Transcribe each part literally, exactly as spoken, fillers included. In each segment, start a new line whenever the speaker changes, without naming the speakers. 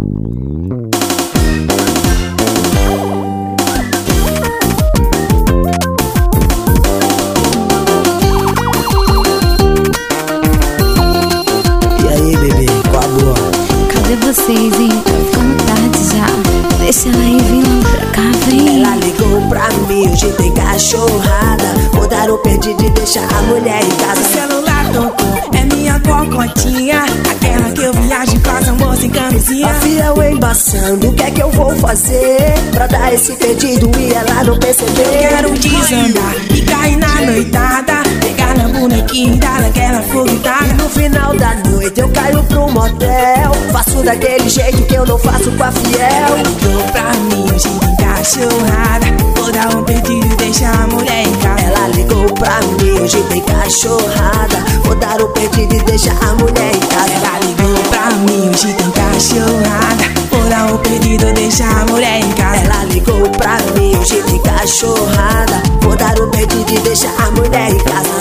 E aí, bebê, qual a boa?
Cadê vocês, hein? Tá ficando tarde já. Deixa ela ir vindo pra cá, vem.
Ela ligou pra mim, hoje tem cachorrada. Mudaram o pedido de deixar a mulher em casa.
O celular tocou, é minha cocotinha, aquela que eu viajo com as amor sem camisinha.
A fiel embaçando, o que é que eu vou fazer pra dar esse pedido e ela não perceber?
Quero desandar e cair na noitada, pegar na bonequinha e dar aquela foguetada.
No final da noite eu caio pro motel, faço daquele jeito que eu não faço com a fiel.
Ligou pra mim, hoje tem cachorrada, vou dar um pedido e deixar a mulher em casa.
Ela ligou pra mim, hoje tem cachorrada, vou dar um pedido e deixar a mulher em casa.
Ela ligou pra mim, hoje tem cachorrada, vou dar um pedido e deixar a mulher em casa.
Ela ligou pra mim, hoje tem cachorrada, vou dar um pedido e deixar a mulher em casa.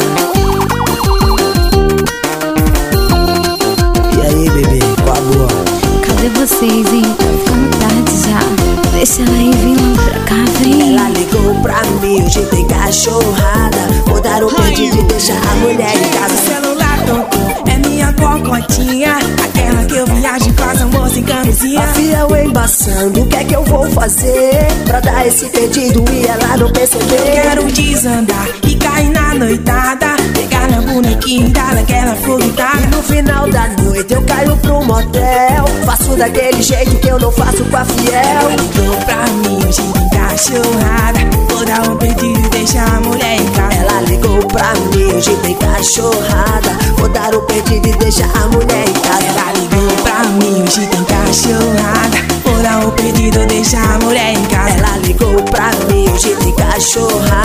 E aí, bebê, qual a boa?
Cadê vocês, hein? Tá ficando tarde já. Deixa ela ir vindo pra cá, vem.
Ela ligou pra mim, hoje tem cachorrada, vou dar um pedido e deixar a mulher em casa.
O celular tocou, é minha cocotinha, aquela que eu viajo com as amor sem camisinha.
A fiel embaçando, o que é que eu vou fazer pra dar esse pedido e ela não perceber?
Quero desandar e cair na noitada, pegar na bonequinha e dar aquela foguetada.
No final da noite eu caio pro motel, faço daquele jeito que eu não faço com a fiel.
Ligou pra mim, hoje tem cachorrada, vou dar um pedido e deixar a mulher em casa.
Ela ligou pra mim, hoje tem cachorrada, vou dar um pedido e deixar a mulher em casa.
Ela ligou pra mim, hoje tem cachorrada, vou dar um pedido e deixar a mulher em casa.
Ela ligou pra mim, hoje tem cachorrada,